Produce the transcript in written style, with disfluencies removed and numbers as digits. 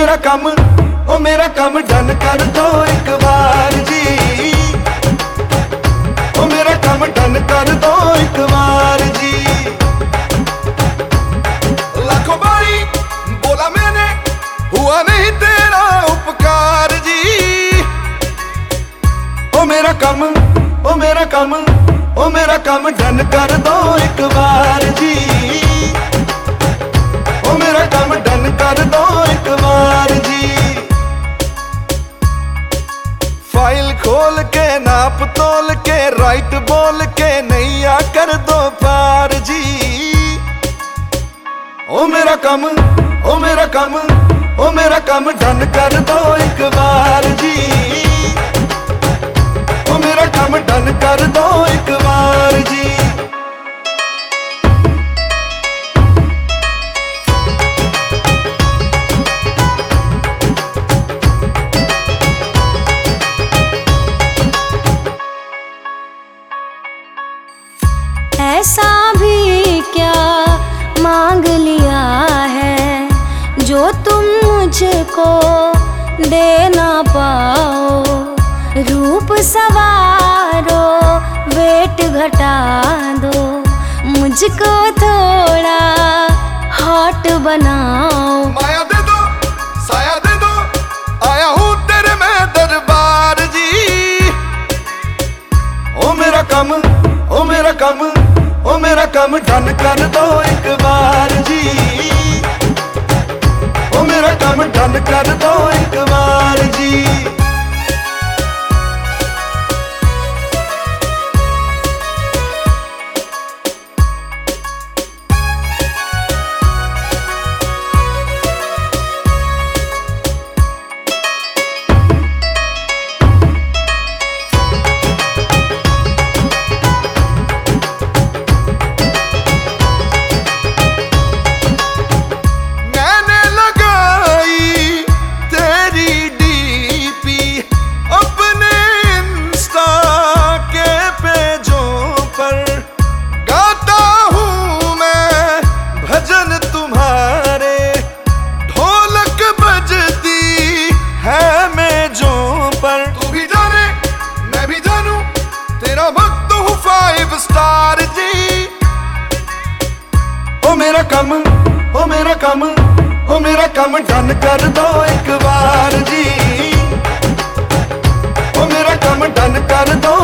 मेरा काम डन कर दो एक बार जी। ओ मेरा काम डन कर दो एक बार जी। लाखों बारी बोला मैंने, हुआ नहीं तेरा उपकार जी। ओ मेरा काम डन कर दो एक बार जी। ओ मेरा काम डन कर दो एक बार जी। फाइल खोल के नाप तोल के राइट बोल के नैया कर दो पार जी। ओ मेरा काम डन कर दो एक बार जी। ओ मेरा काम डन कर दो एक बार जी। ऐसा भी क्या मांग लिया है जो तुम मुझको दे ना पाओ। रूप सवारो वेट घटा दो, मुझको थोड़ा हॉट बनाओ। माया दे दो, साया दे दो, आया हूँ तेरे मैं दरबार जी। ओ मेरा काम डन कर दो एक बार जी। ओ मेरा काम डन कर दो एक बार जी। स्टार जी। ओ मेरा काम डन कर दो एक बार जी। ओ मेरा काम डन कर दो